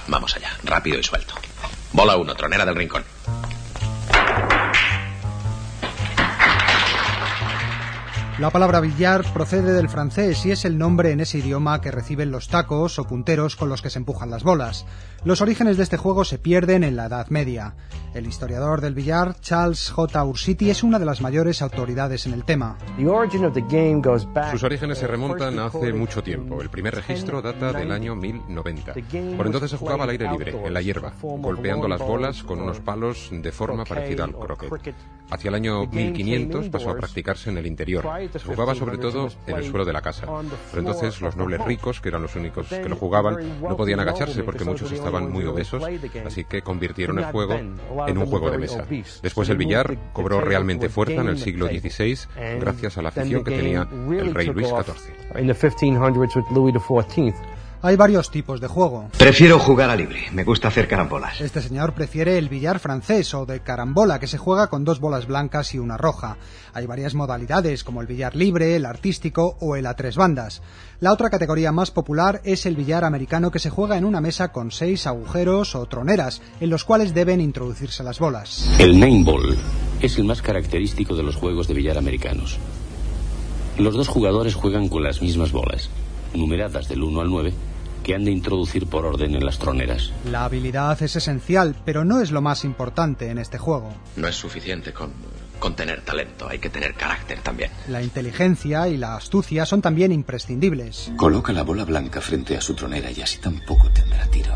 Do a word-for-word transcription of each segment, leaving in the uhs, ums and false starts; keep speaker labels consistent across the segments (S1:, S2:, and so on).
S1: Vamos allá, rápido y suelto. Bola uno, tronera del rincón.
S2: La palabra billar procede del francés y es el nombre en ese idioma que reciben los tacos o punteros con los que se empujan las bolas. Los orígenes de este juego se pierden en la Edad Media. El historiador del billar, Charles J. Ursity, es una de las mayores autoridades en el tema.
S3: Sus orígenes se remontan a hace mucho tiempo. El primer registro data del año mil noventa. Por entonces se jugaba al aire libre, en la hierba, golpeando las bolas con unos palos de forma parecida al croquet. Hacia el año mil quinientos pasó a practicarse en el interior. Se jugaba sobre todo en el suelo de la casa. Pero entonces los nobles ricos, que eran los únicos que lo jugaban, no podían agacharse porque muchos estaban muy obesos, así que convirtieron el juego en un juego de mesa. Después el billar cobró realmente fuerza en el siglo dieciséis gracias a la afición que tenía el rey Luis catorce.
S2: Hay varios tipos de juego.
S4: Prefiero jugar a libre, me gusta hacer carambolas.
S2: Este señor prefiere el billar francés o de carambola, que se juega con dos bolas blancas y una roja. Hay varias modalidades, como el billar libre, el artístico o el a tres bandas. La otra categoría más popular es el billar americano, que se juega en una mesa con seis agujeros o troneras, en los cuales deben introducirse las bolas.
S5: El nine ball es el más característico de los juegos de billar americanos. Los dos jugadores juegan con las mismas bolas, numeradas del uno al nueve, que han de introducir por orden en las troneras.
S2: La habilidad es esencial, pero no es lo más importante en este juego.
S1: No es suficiente con, con tener talento, hay que tener carácter también.
S2: La inteligencia y la astucia son también imprescindibles.
S6: Coloca la bola blanca frente a su tronera y así tampoco tendrá tiro.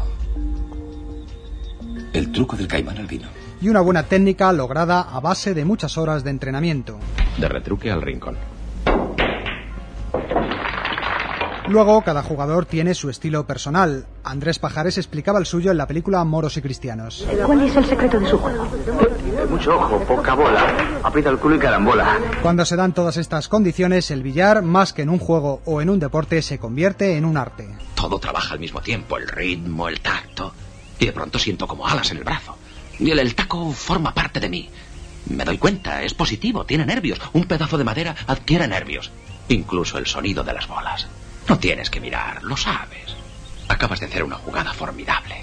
S6: El truco del caimán al vino.
S2: Y una buena técnica lograda a base de muchas horas de entrenamiento.
S1: De retruque al rincón.
S2: Luego, cada jugador tiene su estilo personal. Andrés Pajares explicaba el suyo en la película Moros y Cristianos.
S7: ¿Cuál es el secreto de su juego?
S8: Mucho ojo, poca bola, aprieta el culo y carambola.
S2: Cuando se dan todas estas condiciones, el billar, más que en un juego o en un deporte, se convierte en un arte.
S1: Todo trabaja al mismo tiempo, el ritmo, el tacto, y de pronto siento como alas en el brazo. Y el, el taco forma parte de mí. Me doy cuenta, es positivo, tiene nervios. Un pedazo de madera adquiere nervios. Incluso el sonido de las bolas. No tienes que mirar, lo sabes. Acabas de hacer una jugada formidable.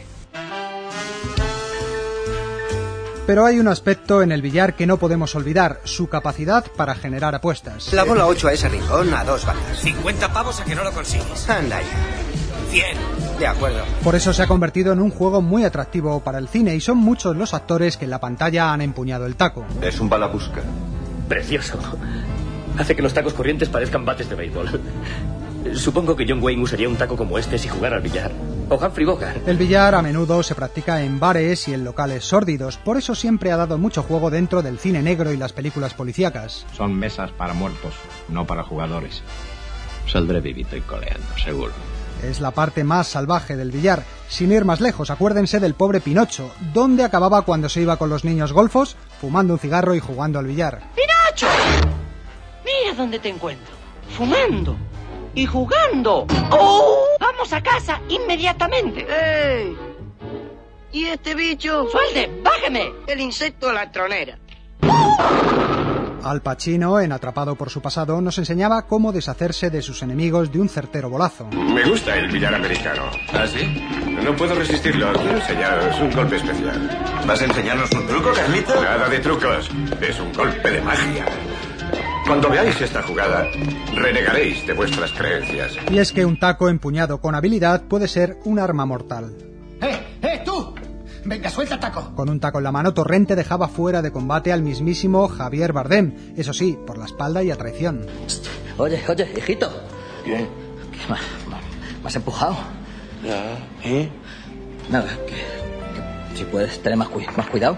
S2: Pero hay un aspecto en el billar que no podemos olvidar, su capacidad para generar apuestas.
S9: La bola ocho a ese rincón a dos bandas.
S10: cincuenta pavos a que no lo consigues.
S9: Anda ya.
S10: cien.
S9: De acuerdo.
S2: Por eso se ha convertido en un juego muy atractivo para el cine y son muchos los actores que en la pantalla han empuñado el taco.
S11: Es un balabusca.
S12: Precioso. Hace que los tacos corrientes parezcan bates de béisbol. Supongo que John Wayne usaría un taco como este si jugara al billar. O Humphrey Bogart.
S2: El billar a menudo se practica en bares y en locales sórdidos, por eso siempre ha dado mucho juego dentro del cine negro y las películas policíacas.
S13: Son mesas para muertos, no para jugadores.
S1: Saldré vivito y coleando, seguro.
S2: Es la parte más salvaje del billar. Sin ir más lejos, acuérdense del pobre Pinocho. ¿Dónde acababa cuando se iba con los niños golfos? Fumando un cigarro y jugando al billar.
S14: ¡Pinocho! Mira dónde te encuentro. Fumando. Y jugando. ¡Oh! ¡Vamos a casa inmediatamente!
S7: ¡Ey! ¿Y este bicho?
S14: ¡Suelte! ¡Bájeme!
S7: El insecto de la tronera.
S2: Al Pacino, en Atrapado por su pasado, nos enseñaba cómo deshacerse de sus enemigos de un certero bolazo.
S15: Me gusta el billar americano.
S1: ¿Ah, sí?
S15: No puedo resistirlo. Quiero enseñaros un golpe especial.
S11: ¿Vas a enseñarnos un truco, Carlito?
S15: Nada de trucos. Es un golpe de magia. Cuando veáis esta jugada, renegaréis de vuestras creencias.
S2: Y es que un taco empuñado con habilidad puede ser un arma mortal.
S10: ¡Eh, eh, tú! Venga, suelta taco.
S2: Con un taco en la mano, Torrente dejaba fuera de combate al mismísimo Javier Bardem, eso sí, por la espalda y a traición.
S16: Oye, oye, hijito.
S11: ¿Qué?
S16: ¿Qué me, me has empujado?
S11: Ya, ¿eh?
S16: Nada, que, que si puedes tener más, cu más cuidado.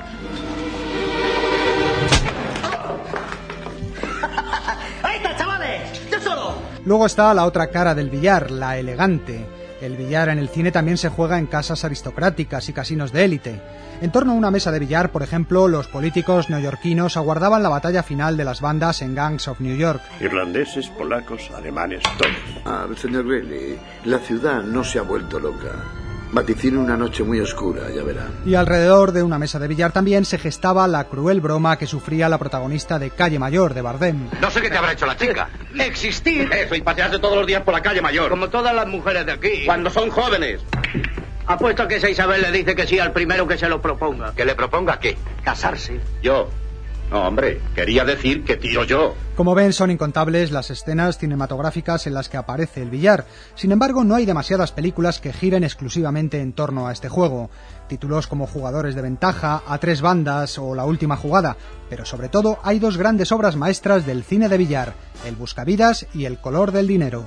S10: ¡Ahí está, chavales! ¡Yo solo!
S2: Luego está la otra cara del billar, la elegante. El billar en el cine también se juega en casas aristocráticas y casinos de élite. En torno a una mesa de billar, por ejemplo, los políticos neoyorquinos aguardaban la batalla final de las bandas en Gangs of New York.
S15: Irlandeses, polacos, alemanes, todos.
S17: Ah, señor Bailey, la ciudad no se ha vuelto loca. Vaticina una noche muy oscura, ya verá.
S2: Y alrededor de una mesa de billar también se gestaba la cruel broma que sufría la protagonista de Calle Mayor, de Bardem.
S8: No sé qué te habrá hecho la chica.
S18: Existir.
S8: Eso, y pasearse todos los días por la calle Mayor.
S18: Como todas las mujeres de aquí.
S8: Cuando son jóvenes.
S7: Apuesto a que esa Isabel le dice que sí al primero que se lo proponga.
S18: ¿Que le proponga qué?
S7: Casarse.
S18: Yo. No, hombre, quería decir que tío yo.
S2: Como ven, son incontables las escenas cinematográficas en las que aparece el billar. Sin embargo, no hay demasiadas películas que giren exclusivamente en torno a este juego. Títulos como Jugadores de Ventaja, A Tres Bandas o La Última Jugada. Pero sobre todo hay dos grandes obras maestras del cine de billar, El Buscavidas y El Color del Dinero.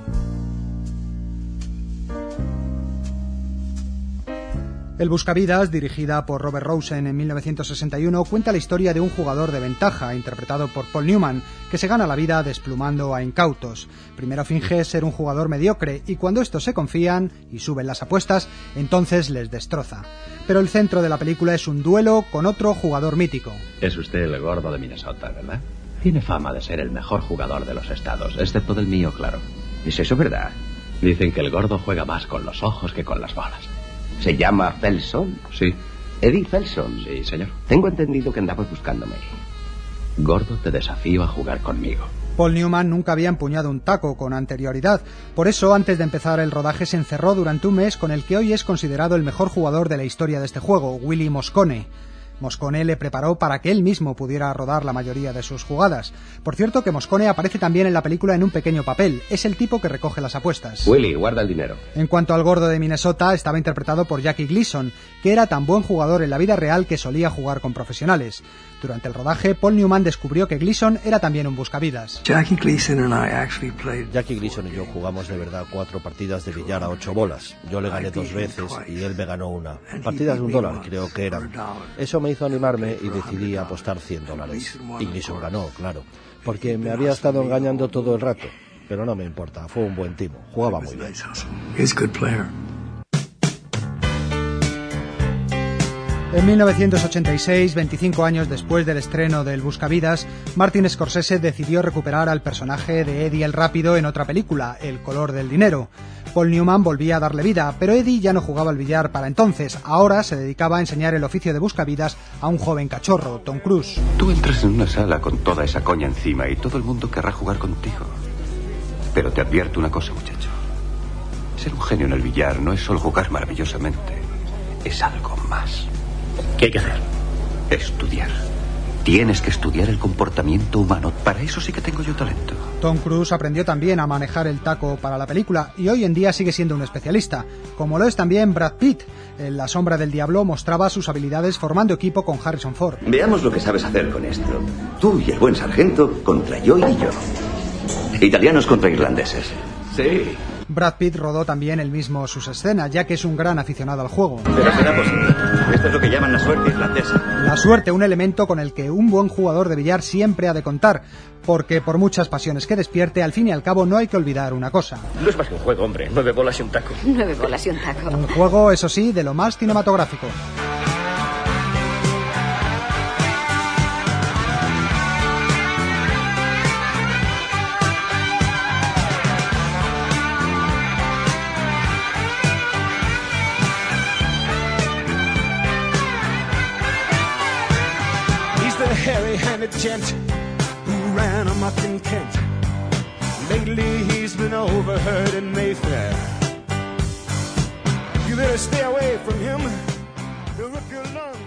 S2: El Buscavidas, dirigida por Robert Rosen en mil novecientos sesenta y uno, cuenta la historia de un jugador de ventaja, interpretado por Paul Newman, que se gana la vida desplumando a incautos. Primero finge ser un jugador mediocre y cuando estos se confían y suben las apuestas, entonces les destroza. Pero el centro de la película es un duelo con otro jugador mítico.
S19: Es usted el gordo de Minnesota, ¿verdad? Tiene fama de ser el mejor jugador de los estados, excepto del mío, claro. ¿Es eso verdad? Dicen que el gordo juega más con los ojos que con las bolas.
S20: ¿Se llama Felson?
S19: Sí.
S20: Eddie Felson.
S19: Sí, señor.
S20: Tengo entendido que andabas buscándome.
S19: Gordo, te desafío a jugar conmigo.
S2: Paul Newman nunca había empuñado un taco con anterioridad. Por eso, antes de empezar el rodaje, se encerró durante un mes con el que hoy es considerado el mejor jugador de la historia de este juego, Willie Moscone. Moscone le preparó para que él mismo pudiera rodar la mayoría de sus jugadas. Por cierto, que Moscone aparece también en la película en un pequeño papel. Es el tipo que recoge las apuestas.
S20: Willy, guarda el dinero.
S2: En cuanto al gordo de Minnesota, estaba interpretado por Jackie Gleason, que era tan buen jugador en la vida real que solía jugar con profesionales. Durante el rodaje, Paul Newman descubrió que Gleason era también un buscavidas.
S21: Jackie Gleason and I actually played...
S22: Jackie Gleason y yo jugamos de verdad cuatro partidas de billar a ocho bolas. Yo le gané dos veces y él me ganó una. Partidas de un dólar, creo que eran. Eso me hizo animarme y decidí apostar cien dólares. Y Gleason ganó, claro, porque me había estado engañando todo el rato. Pero no me importa, fue un buen timo. Jugaba muy bien.
S2: En mil novecientos ochenta y seis, veinticinco años después del estreno del Buscavidas, Martin Scorsese decidió recuperar al personaje de Eddie el Rápido en otra película, El Color del Dinero. Paul Newman volvía a darle vida, pero Eddie ya no jugaba al billar para entonces. Ahora se dedicaba a enseñar el oficio de buscavidas a un joven cachorro, Tom Cruise.
S6: Tú entras en una sala con toda esa coña encima y todo el mundo querrá jugar contigo. Pero te advierto una cosa, muchacho. Ser un genio en el billar no es solo jugar maravillosamente. Es algo más.
S12: ¿Qué hay que hacer?
S6: Estudiar. Tienes que estudiar el comportamiento humano. Para eso sí que tengo yo talento.
S2: Tom Cruise aprendió también a manejar el taco para la película y hoy en día sigue siendo un especialista, como lo es también Brad Pitt. En La Sombra del Diablo mostraba sus habilidades formando equipo con Harrison Ford.
S20: Veamos lo que sabes hacer con esto. Tú y el buen sargento contra yo y yo. Italianos contra irlandeses. Sí.
S2: Brad Pitt rodó también él mismo sus escenas, ya que es un gran aficionado al juego.
S20: Pero será posible. Esto es lo que llaman la suerte irlandesa.
S2: La suerte, un elemento con el que un buen jugador de billar siempre ha de contar, porque por muchas pasiones que despierte, al fin y al cabo no hay que olvidar una cosa.
S12: No es más que un juego, hombre. Nueve bolas y un taco.
S23: Nueve bolas y un taco.
S2: Un juego, eso sí, de lo más cinematográfico.
S24: Hairy-handed gent who ran amok in Kent. Lately he's been overheard in Mayfair. You better stay away from him. He'll rip your lungs.